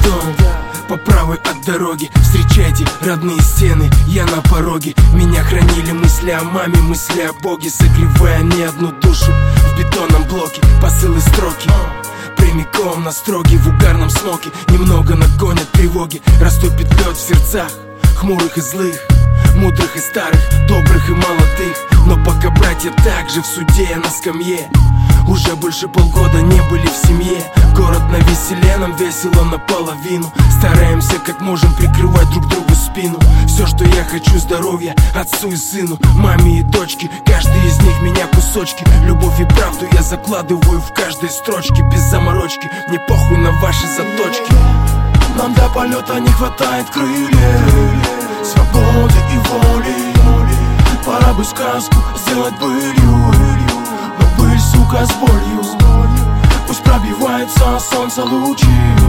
дом по правой от дороги. Встречайте, родные стены, я на пороге. Меня хранили мысли о маме, мысли о Боге, согревая не одну душу в бетонном блоке. Посылы строки прямиком на строги в угарном смоке. Немного нагонят тревоги, растопит лед в сердцах хмурых и злых, мудрых и старых, добрых и молодых. Но пока братья также в суде на скамье, уже больше полгода не были в семье. Город навеселе, нам весело наполовину. Стараемся как можем прикрывать друг другу спину. Все, что я хочу, здоровья отцу и сыну, маме и дочке. Каждый из них меня кусочки. Любовь и правду я закладываю в каждой строчке. Без заморочки, мне похуй на ваши заточки. Нам для полета не хватает крыльев, свободы и воли. Пора бы сказку сделать былью, но быль, сука, с болью. Пусть пробивается солнце лучи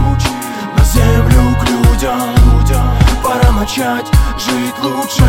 на землю к людям. Пора начать жить лучше,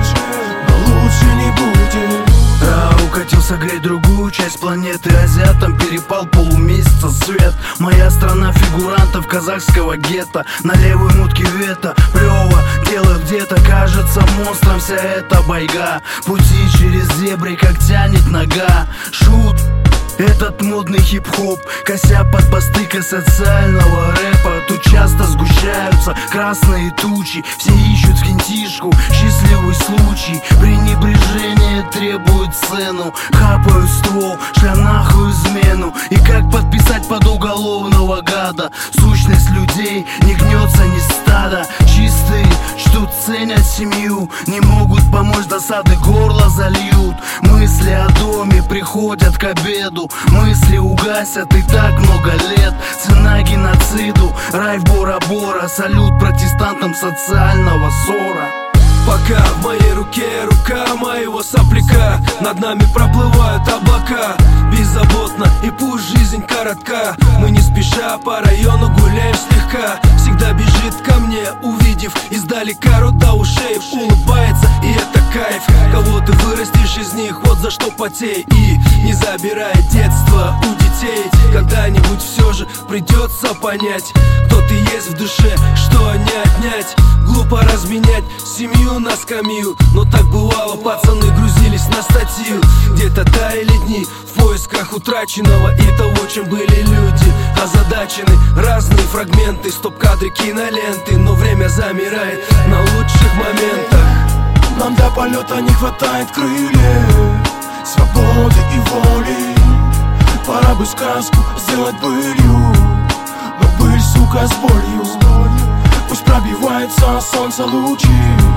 но лучше не будет. Укатился греть другую часть планеты. Азиатам перепал полумесяца свет. Моя страна фигурантов казахского гетто. На левой мутке вето плево делают где-то. Кажется монстром вся эта байга. Пути через зебры, как тянет нога. Шут этот модный хип-хоп, кося под постыка социального рэпа. Тут часто сгущаются красные тучи. Все ищут финтишку, счастливый случай. Пренебрежение требует цену. Хапают ствол, шля нахуй измену. И как подписать под уголовного гада? Сущность людей не гнется ни стада. Чистые, что ценят семью, не могут помочь, досады горло зальют. Мысли о доме приходят к обеду. Мысли угасят и так много лет. Цена геноциду, рай в Бора-Бора. Салют протестантам социального ссора. Пока в моей руке рука моего сопляка, над нами проплывают облака. Беззаботно, и пусть жизнь коротка, мы не спеша по району гуляем слегка. Всегда бежит ко мне, увидев издалека, рот до ушей улыбается, и это кайф. Кого ты вырастешь из них, вот за что потей. И не забирай детство у детей. Когда-нибудь все же придется понять, кто ты есть в душе, что не отнять. Глупо разменять семью на скамью, но так бывало, пацаны грузились на статью. Где-то таяли дни в поисках утраченного и того, чем были люди озадачены. Разные фрагменты, стоп-кадры, киноленты, но время замирает на лучших моментах. Нам для полета не хватает крыльев, свободы и воли. Пора бы сказку сделать былью, но быль, сука, с болью. Пусть пробивается солнце лучи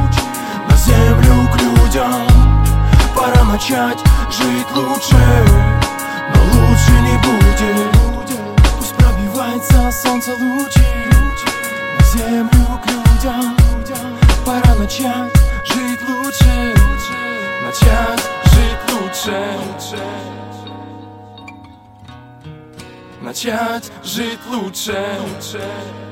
на землю к людям. Пора начать жить лучше, но лучше не будет. Пусть пробивается солнце лучи на землю к людям. Пора начать жить лучше, начать жить лучше, начать жить лучше.